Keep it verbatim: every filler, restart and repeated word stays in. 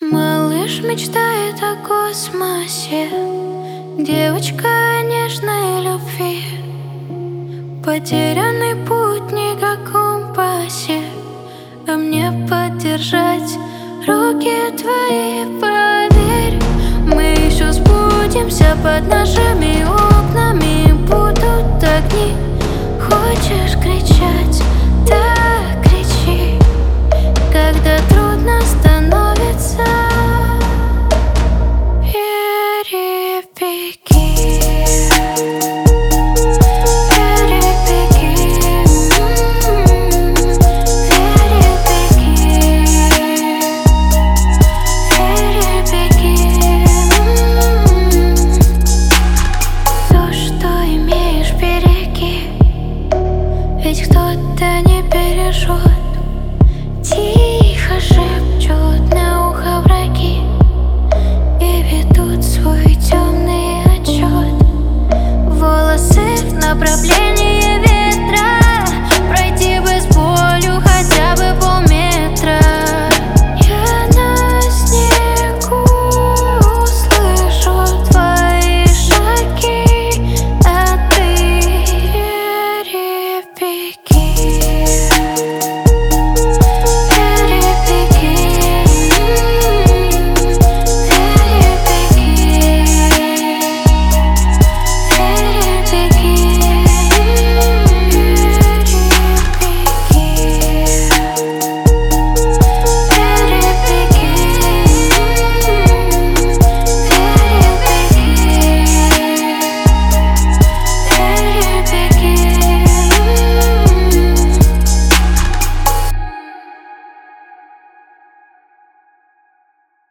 Малыш мечтает о космосе, девочка о нежной любви. Потерянный путник о компасе, а мне поддержать руки твои. Поверь, мы еще сбудемся. Под нашими окнами будут огни. Хочешь кричать?